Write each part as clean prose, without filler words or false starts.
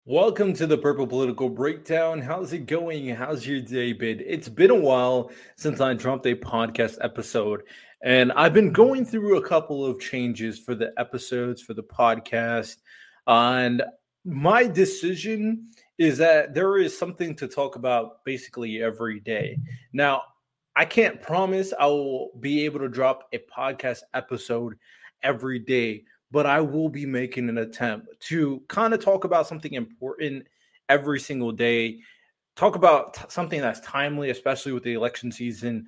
Welcome to the Purple Political Breakdown. How's it going? How's your day been? It's been a while since I dropped a podcast episode, and I've been going through a couple of changes for the episodes for the podcast. And my decision is that there is something to talk about basically every day. Now, I can't promise I will be able to drop a podcast episode every day, but I will be making an attempt to kind of talk about something important every single day. Talk about something that's timely, especially with the election season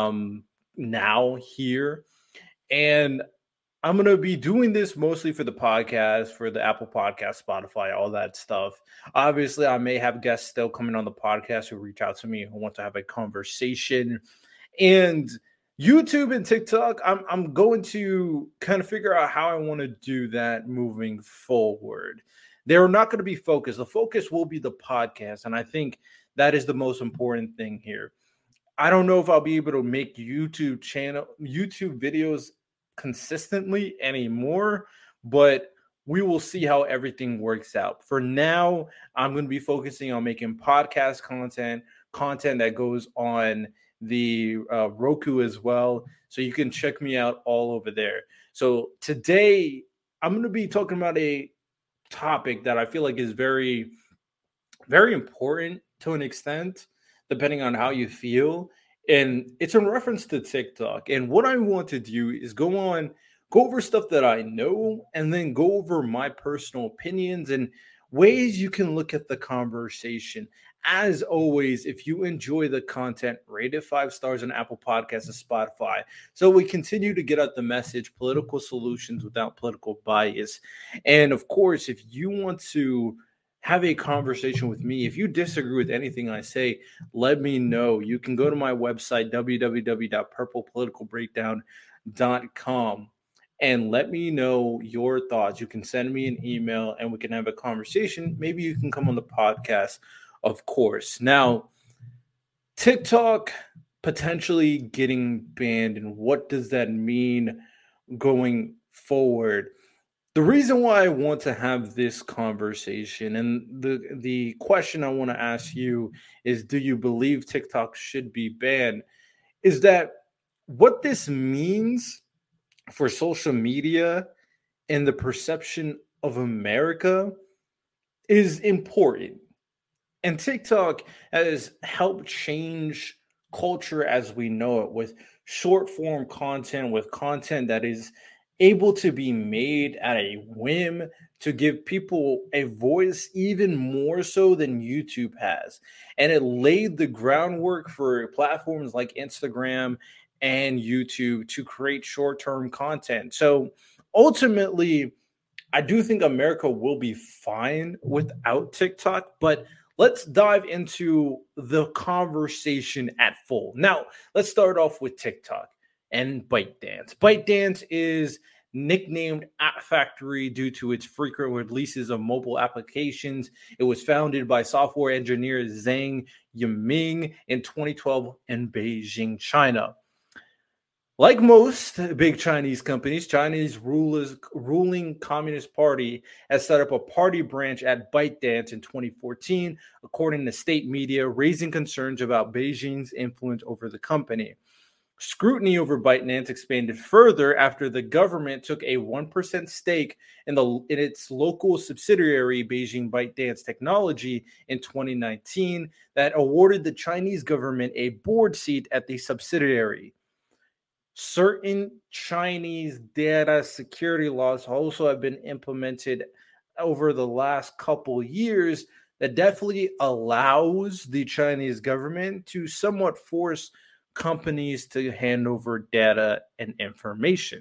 now here. And I'm going to be doing this mostly for the podcast, for the Apple Podcast, Spotify, all that stuff. Obviously, I may have guests still coming on the podcast who reach out to me who want to have a conversation. And YouTube and TikTok, I'm going to kind of figure out how I want to do that moving forward. They're not going to be focused. The focus will be the podcast, and I think that is the most important thing here. I don't know if I'll be able to make YouTube videos consistently anymore, but we will see how everything works out. For now, I'm going to be focusing on making podcast content that goes on the Roku as well. So you can check me out all over there. So today I'm going to be talking about a topic that I feel like is very, very important to an extent, depending on how you feel. And it's in reference to TikTok. And what I want to do is go over stuff that I know, and then go over my personal opinions and ways you can look at the conversation. As always, if you enjoy the content, rate it 5 stars on Apple Podcasts and Spotify so we continue to get out the message, political solutions without political bias. And of course, if you want to have a conversation with me, if you disagree with anything I say, let me know. You can go to my website, www.purplepoliticalbreakdown.com, and let me know your thoughts. You can send me an email and we can have a conversation. Maybe you can come on the podcast, of course. Now, TikTok potentially getting banned, and what does that mean going forward? The reason why I want to have this conversation, and the question I want to ask you is, do you believe TikTok should be banned? Is that what this means for social media and the perception of America is important. And TikTok has helped change culture as we know it, with short form content, with content that is able to be made at a whim to give people a voice, even more so than YouTube has. And it laid the groundwork for platforms like Instagram and YouTube to create short term content. So ultimately, I do think America will be fine without TikTok, but let's dive into the conversation at full. Now, let's start off with TikTok and ByteDance. ByteDance is nicknamed App Factory due to its frequent releases of mobile applications. It was founded by software engineer Zhang Yiming in 2012 in Beijing, China. Like most big Chinese companies, Chinese ruling Communist Party has set up a party branch at ByteDance in 2014, according to state media, raising concerns about Beijing's influence over the company. Scrutiny over ByteDance expanded further after the government took a 1% stake in its local subsidiary, Beijing ByteDance Technology, in 2019, that awarded the Chinese government a board seat at the subsidiary. Certain Chinese data security laws also have been implemented over the last couple years that definitely allows the Chinese government to somewhat force companies to hand over data and information.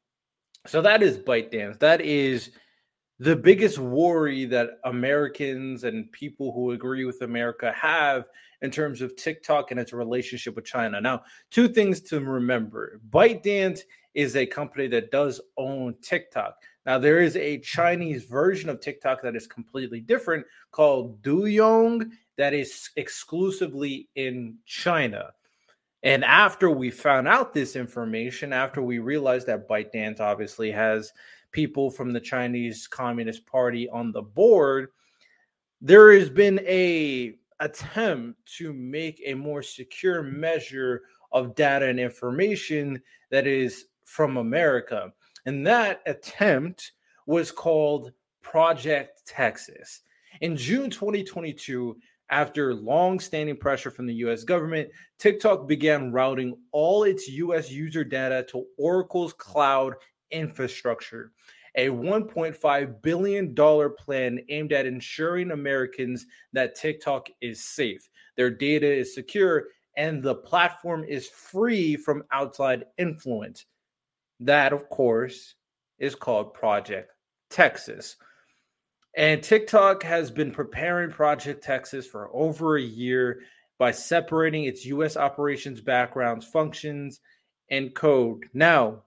So that is ByteDance. That is the biggest worry that Americans and people who agree with America have in terms of TikTok and its relationship with China. Now, 2 things to remember. ByteDance is a company that does own TikTok. Now, there is a Chinese version of TikTok that is completely different called Douyin that is exclusively in China. And after we found out this information, after we realized that ByteDance obviously has people from the Chinese Communist Party on the board, there has been a attempt to make a more secure measure of data and information that is from America. And that attempt was called Project Texas. In June 2022, after long-standing pressure from the US government, TikTok began routing all its US user data to Oracle's cloud infrastructure, a $1.5 billion plan aimed at ensuring Americans that TikTok is safe, their data is secure, and the platform is free from outside influence. That, of course, is called Project Texas. And TikTok has been preparing Project Texas for over a year by separating its U.S. operations backgrounds, functions, and code. Now,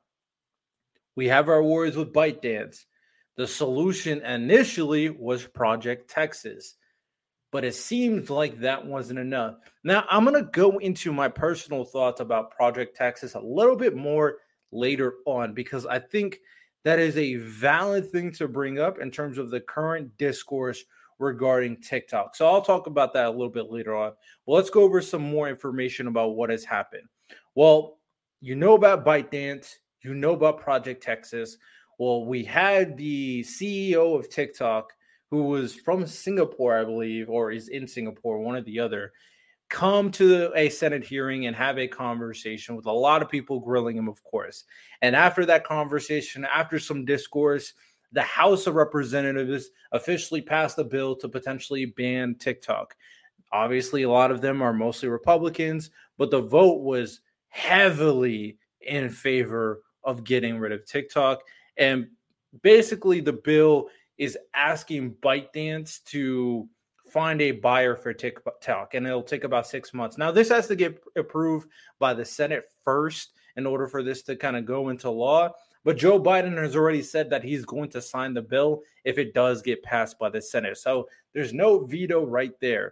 we have our worries with ByteDance. The solution initially was Project Texas, but it seems like that wasn't enough. Now, I'm going to go into my personal thoughts about Project Texas a little bit more later on, because I think that is a valid thing to bring up in terms of the current discourse regarding TikTok. So I'll talk about that a little bit later on. Well, let's go over some more information about what has happened. Well, you know about ByteDance, you know about Project Texas. Well, we had the CEO of TikTok, who was from Singapore, I believe, or is in Singapore, one or the other, come to a Senate hearing and have a conversation with a lot of people grilling him, of course. And after that conversation, after some discourse, the House of Representatives officially passed a bill to potentially ban TikTok. Obviously, a lot of them are mostly Republicans, but the vote was heavily in favor of getting rid of TikTok. And basically, the bill is asking ByteDance to find a buyer for TikTok, and it'll take about 6 months. Now, this has to get approved by the Senate first in order for this to kind of go into law. But Joe Biden has already said that he's going to sign the bill if it does get passed by the Senate. So there's no veto right there.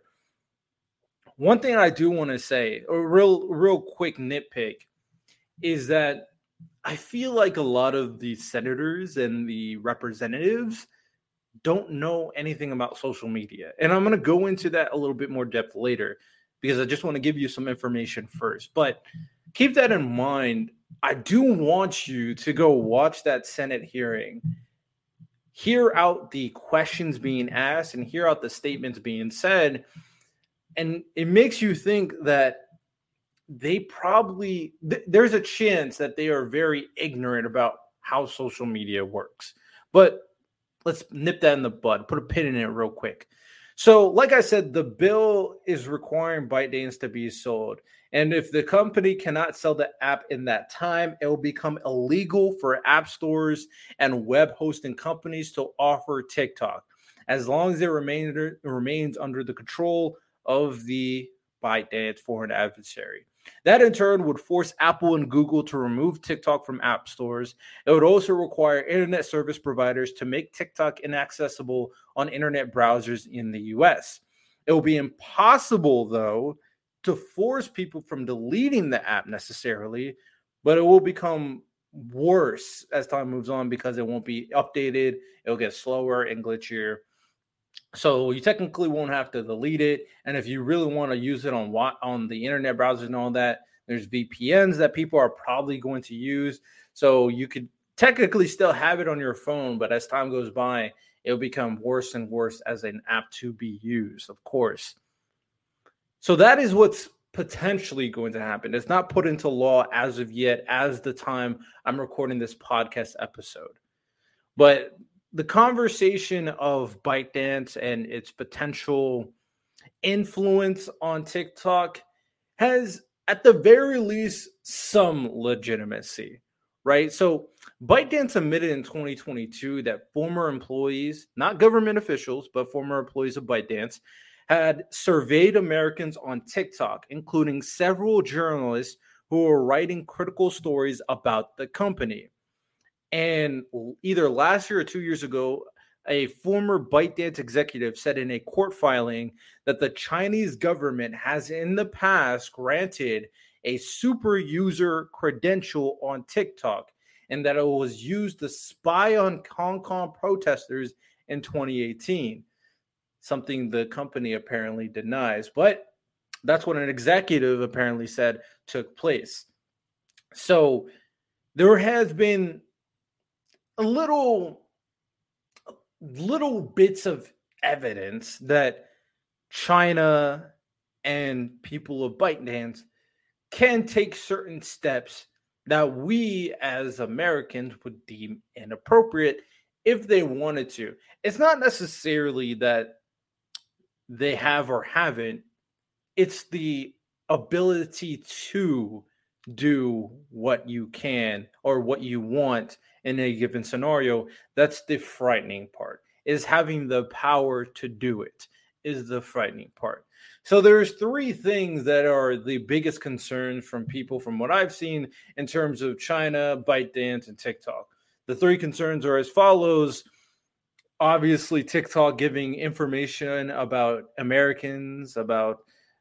One thing I do want to say, a real quick nitpick, is that I feel like a lot of the senators and the representatives don't know anything about social media. And I'm going to go into that a little bit more depth later, because I just want to give you some information first. But keep that in mind. I do want you to go watch that Senate hearing, hear out the questions being asked, and hear out the statements being said. And it makes you think that they probably, there's a chance that they are very ignorant about how social media works. But let's nip that in the bud, put a pin in it real quick. So, like I said, the bill is requiring ByteDance to be sold. And if the company cannot sell the app in that time, it will become illegal for app stores and web hosting companies to offer TikTok, as long as it remains under the control of the ByteDance foreign adversary. That in turn would force Apple and Google to remove TikTok from app stores. It would also require internet service providers to make TikTok inaccessible on internet browsers in the US. It will be impossible, though, to force people from deleting the app necessarily, but it will become worse as time moves on because it won't be updated. It'll get slower and glitchier. So you technically won't have to delete it. And if you really want to use it on the internet browsers and all that, there's VPNs that people are probably going to use. So you could technically still have it on your phone, but as time goes by, it'll become worse and worse as an app to be used, of course. So that is what's potentially going to happen. It's not put into law as of yet, as the time I'm recording this podcast episode. But the conversation of ByteDance and its potential influence on TikTok has, at the very least, some legitimacy, right? So ByteDance admitted in 2022 that former employees, not government officials, but former employees of ByteDance, had surveyed Americans on TikTok, including several journalists who were writing critical stories about the company. And either last year or 2 years ago, a former ByteDance executive said in a court filing that the Chinese government has in the past granted a super user credential on TikTok, and that it was used to spy on Hong Kong protesters in 2018. something the company apparently denies. But that's what an executive apparently said took place. So there has been a little bits of evidence that China and people of ByteDance can take certain steps that we as Americans would deem inappropriate if they wanted to. It's not necessarily that they have or haven't, it's the ability to do what you can or what you want in a given scenario. That's the frightening part, is having the power to do it is the frightening part. So there's three things that are the biggest concerns from people from what I've seen in terms of China, ByteDance, and TikTok. The three concerns are as follows. Obviously, TikTok giving information about Americans, about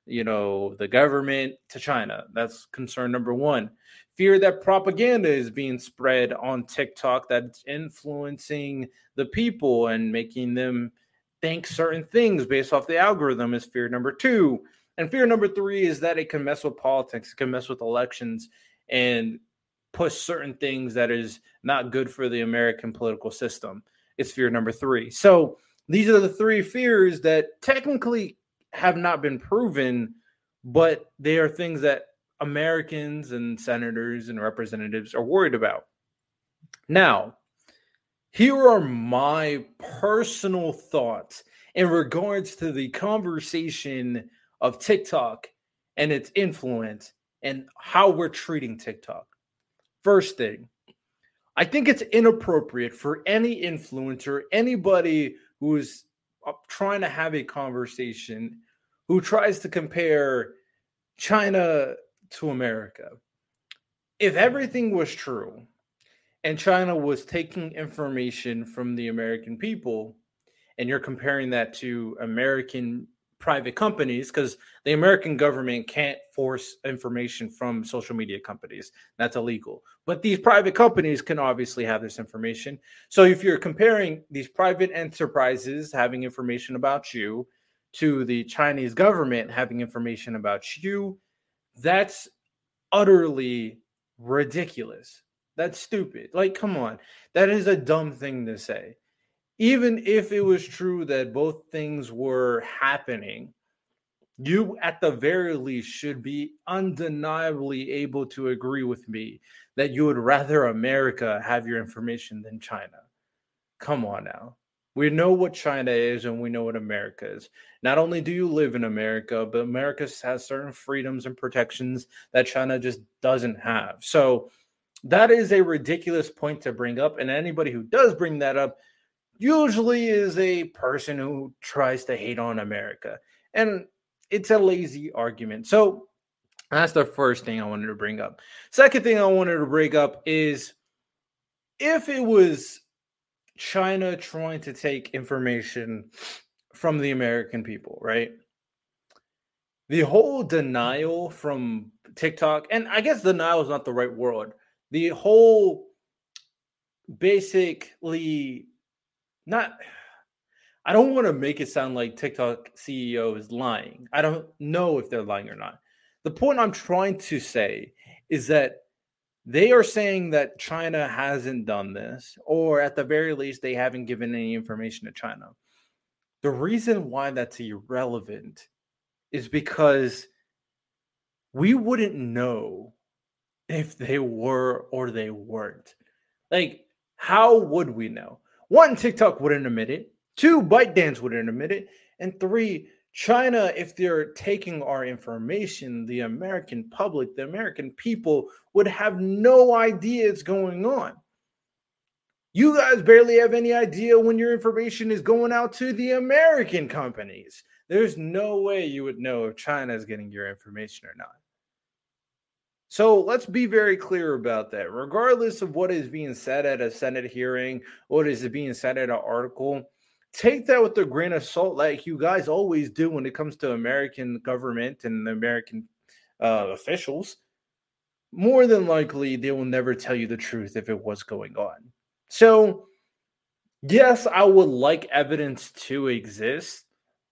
the government to China. That's concern number one. Fear that propaganda is being spread on TikTok that's influencing the people and making them think certain things based off the algorithm is fear number two. And fear number three is that it can mess with politics, it can mess with elections and push certain things that is not good for the American political system. It's fear number three. So these are the three fears that technically have not been proven, but they are things that Americans and senators and representatives are worried about. Now, here are my personal thoughts in regards to the conversation of TikTok and its influence and how we're treating TikTok. First thing, I think it's inappropriate for any influencer, anybody who is trying to have a conversation, who tries to compare China to America. If everything was true and China was taking information from the American people, and you're comparing that to American private companies, because the American government can't force information from social media companies. That's illegal. But these private companies can obviously have this information. So if you're comparing these private enterprises having information about you to the Chinese government having information about you, that's utterly ridiculous. That's stupid. Like, come on. That is a dumb thing to say. Even if it was true that both things were happening, you at the very least should be undeniably able to agree with me that you would rather America have your information than China. Come on now. We know what China is and we know what America is. Not only do you live in America, but America has certain freedoms and protections that China just doesn't have. So that is a ridiculous point to bring up. And anybody who does bring that up usually is a person who tries to hate on America. And it's a lazy argument. So that's the first thing I wanted to bring up. Second thing I wanted to bring up is if it was China trying to take information from the American people, right? The whole denial from TikTok, and I guess denial is not the right word. The whole basically I don't want to make it sound like TikTok CEO is lying. I don't know if they're lying or not. The point I'm trying to say is that they are saying that China hasn't done this, or at the very least, they haven't given any information to China. The reason why that's irrelevant is because we wouldn't know if they were or they weren't. Like, how would we know? One, TikTok wouldn't admit it. Two, ByteDance wouldn't admit it. And three, China, if they're taking our information, the American public, the American people would have no idea it's going on. You guys barely have any idea when your information is going out to the American companies. There's no way you would know if China is getting your information or not. So let's be very clear about that. Regardless of what is being said at a Senate hearing, what is being said at an article, take that with a grain of salt like you guys always do when it comes to American government and American officials. More than likely, they will never tell you the truth if it was going on. So, yes, I would like evidence to exist,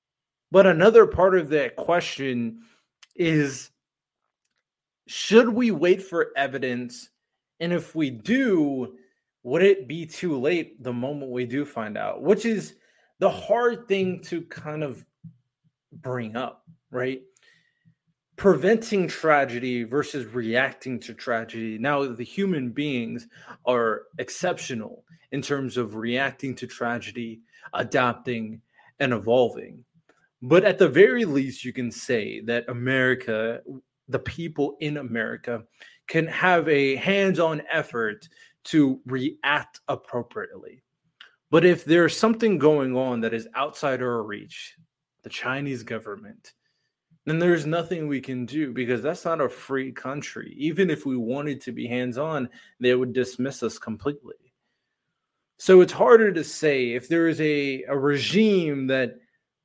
But another part of that question is, should we wait for evidence? And if we do, would it be too late the moment we do find out? Which is the hard thing to kind of bring up, right? Preventing tragedy versus reacting to tragedy. Now, the human beings are exceptional in terms of reacting to tragedy, adapting, and evolving. But at the very least, you can say that America, the people in America, can have a hands-on effort to react appropriately. But if there's something going on that is outside our reach, the Chinese government, then there's nothing we can do because that's not a free country. Even if we wanted to be hands-on, they would dismiss us completely. So it's harder to say if there is a regime that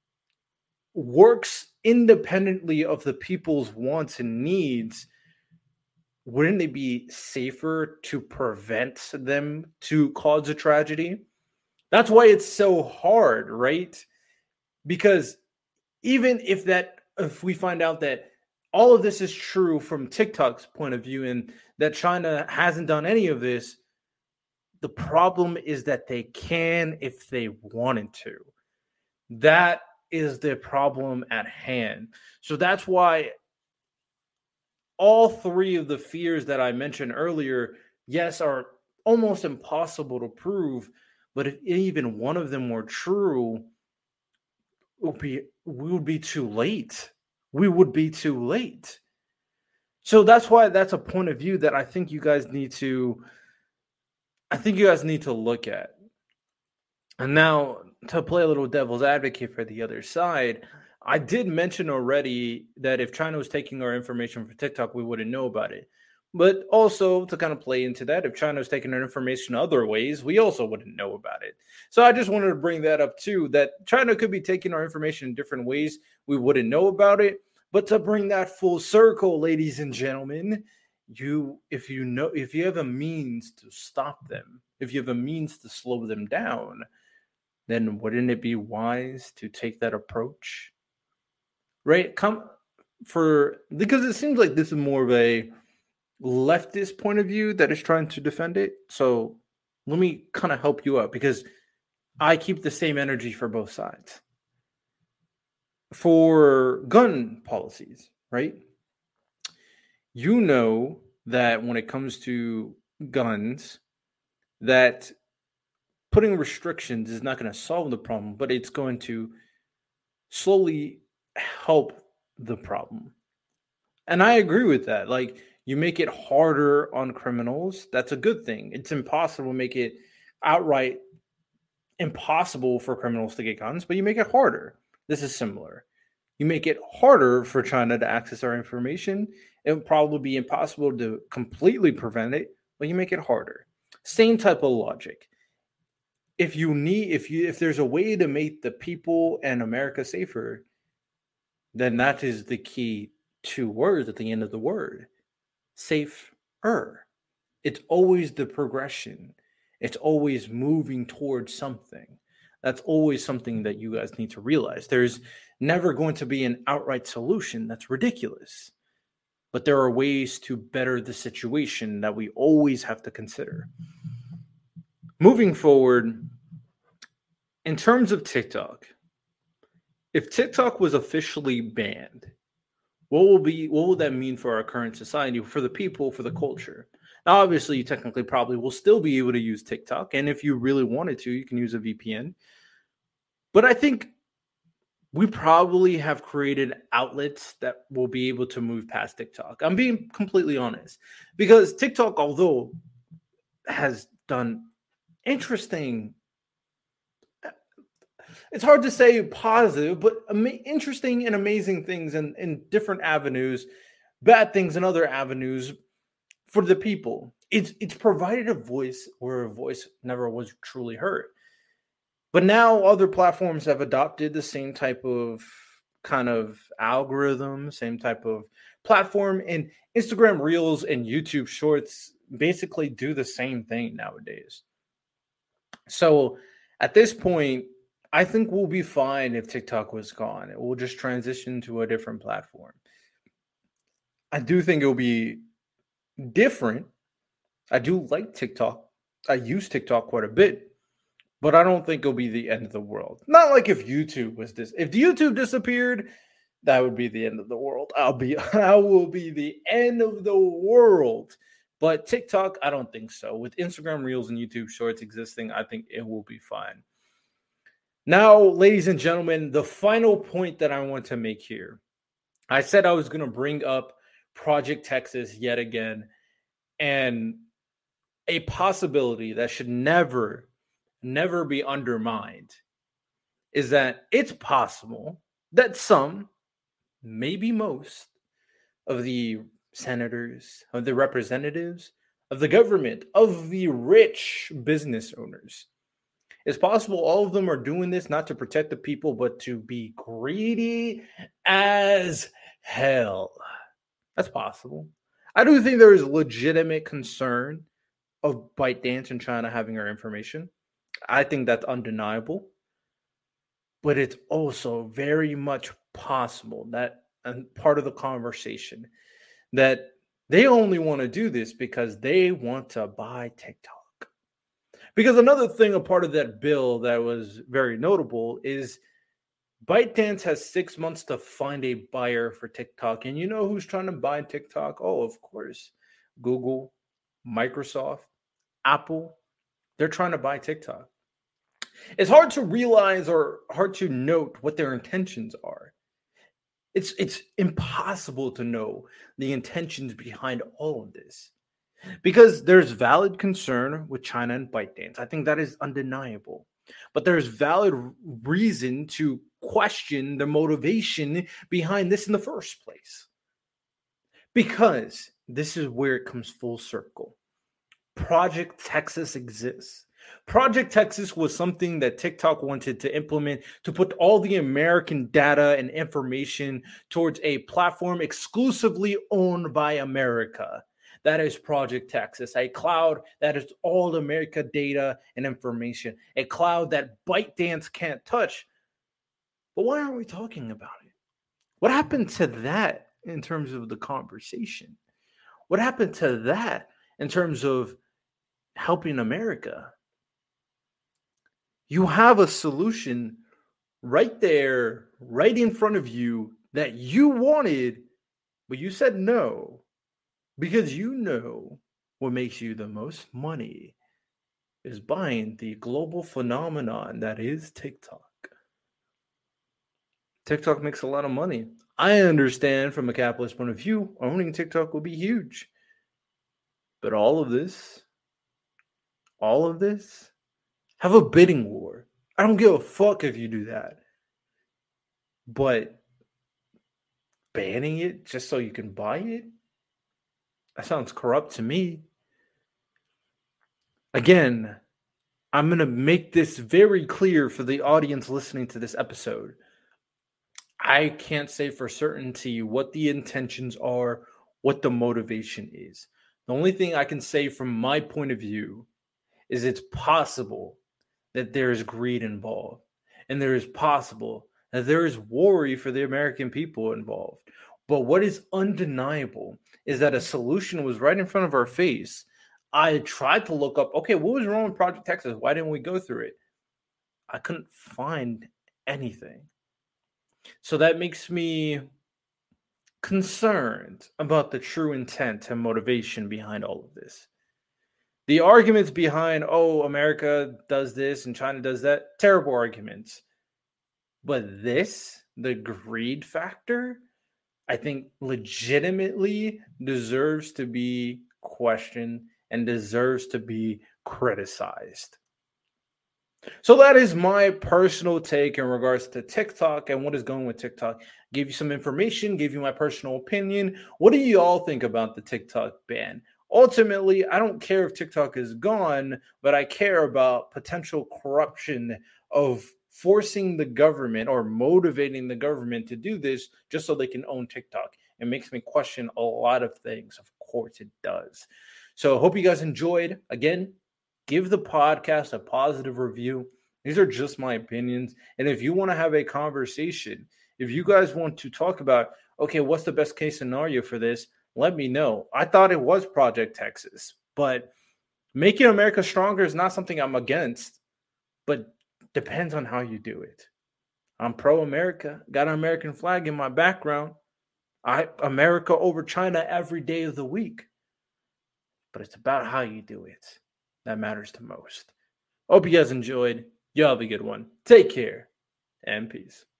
works independently of the people's wants and needs, wouldn't it be safer to prevent them to cause a tragedy? That's why it's so hard, right? Because even if we find out that all of this is true from TikTok's point of view and that China hasn't done any of this, the problem is that they can if they wanted to. That is the problem at hand. So that's why all three of the fears that I mentioned earlier, yes, are almost impossible to prove. But if even one of them were true, we would be too late. We would be too late. So that's why that's a point of view that I think you guys need to look at. And now, to play a little devil's advocate for the other side, I did mention already that if China was taking our information for TikTok, we wouldn't know about it. But also, to kind of play into that, if China was taking our information other ways, we also wouldn't know about it. So I just wanted to bring that up too, that China could be taking our information in different ways. We wouldn't know about it. But to bring that full circle, ladies and gentlemen, if you have a means to stop them, if you have a means to slow them down, then wouldn't it be wise to take that approach? Right? Because it seems like this is more of a leftist point of view that is trying to defend it. So let me kind of help you out because I keep the same energy for both sides. For gun policies, right? You know that when it comes to guns, that putting restrictions is not going to solve the problem, but it's going to slowly help the problem. And I agree with that. Like, you make it harder on criminals. That's a good thing. It's impossible to make it outright impossible for criminals to get guns, but you make it harder. This is similar. You make it harder for China to access our information. It would probably be impossible to completely prevent it, but you make it harder. Same type of logic. If there's a way to make the people and America safer, then that is the key two words at the end of the word. Safer. It's always the progression. It's always moving towards something. That's always something that you guys need to realize. There's never going to be an outright solution. That's ridiculous. But there are ways to better the situation that we always have to consider. Moving forward, in terms of TikTok, if TikTok was officially banned, what will that mean for our current society, for the people, for the culture? Now, obviously, you technically probably will still be able to use TikTok, and if you really wanted to, you can use a VPN. But I think we probably have created outlets that will be able to move past TikTok. I'm being completely honest, because TikTok, although has done interesting, it's hard to say positive, but interesting and amazing things in different avenues, bad things in other avenues for the people. It's provided a voice where a voice never was truly heard. But now other platforms have adopted the same type of kind of algorithm, same type of platform, and Instagram Reels and YouTube Shorts basically do the same thing nowadays. So at this point, I think we'll be fine if TikTok was gone. It will just transition to a different platform. I do think it'll be different. I do like TikTok. I use TikTok quite a bit, but I don't think it'll be the end of the world. Not like if YouTube was this. If YouTube disappeared, that would be the end of the world. I will be the end of the world. But TikTok, I don't think so. With Instagram Reels and YouTube Shorts existing, I think it will be fine. Now, ladies and gentlemen, the final point that I want to make here. I said I was going to bring up Project Texas yet again, and a possibility that should never be undermined is that it's possible that some, maybe most, of the senators, of the representatives, of the government, of the rich business owners, it's possible all of them are doing this not to protect the people, but to be greedy as hell. That's possible. I do think there is legitimate concern of ByteDance and China having our information. I think that's undeniable. But it's also very much possible that, and part of the conversation, that they only want to do this because they want to buy TikTok. Because another thing, a part of that bill that was very notable is ByteDance has 6 months to find a buyer for TikTok. And you know who's trying to buy TikTok? Oh, of course, Google, Microsoft, Apple. They're trying to buy TikTok. It's hard to realize or hard to note what their intentions are. It's impossible to know the intentions behind all of this. Because there's valid concern with China and ByteDance. I think that is undeniable. But there's valid reason to question the motivation behind this in the first place. Because this is where it comes full circle. Project Texas exists. Project Texas was something that TikTok wanted to implement to put all the American data and information towards a platform exclusively owned by America. That is Project Texas, a cloud that is all America data and information, a cloud that ByteDance can't touch. But why aren't we talking about it? What happened to that in terms of the conversation? What happened to that in terms of helping America? You have a solution right there, right in front of you that you wanted, but you said no. Because you know what makes you the most money is buying the global phenomenon that is TikTok. TikTok makes a lot of money. I understand from a capitalist point of view, owning TikTok will be huge. But all of this, have a bidding war. I don't give a fuck if you do that. But banning it just so you can buy it? That sounds corrupt to me. Again, I'm going to make this very clear for the audience listening to this episode. I can't say for certainty what the intentions are, what the motivation is. The only thing I can say from my point of view is it's possible that there is greed involved, and there is possible that there is worry for the American people involved. But what is undeniable is that a solution was right in front of our face. I tried to look up, okay, what was wrong with Project Texas? Why didn't we go through it? I couldn't find anything. So that makes me concerned about the true intent and motivation behind all of this. The arguments behind, oh, America does this and China does that, terrible arguments. But this, the greed factor, I think legitimately deserves to be questioned and deserves to be criticized. So that is my personal take in regards to TikTok and what is going with TikTok. Gave you some information, gave you my personal opinion. What do you all think about the TikTok ban? Ultimately, I don't care if TikTok is gone, but I care about potential corruption of forcing the government or motivating the government to do this just so they can own TikTok. It makes me question a lot of things. Of course it does. So I hope you guys enjoyed. Again, give the podcast a positive review. These are just my opinions. And if you want to have a conversation, if you guys want to talk about, okay, what's the best case scenario for this? Let me know. I thought it was Project Texas, but making America stronger is not something I'm against, but depends on how you do it. I'm pro-America, got an American flag in my background. America over China every day of the week. But it's about how you do it that matters the most. Hope you guys enjoyed. You have a good one. Take care and peace.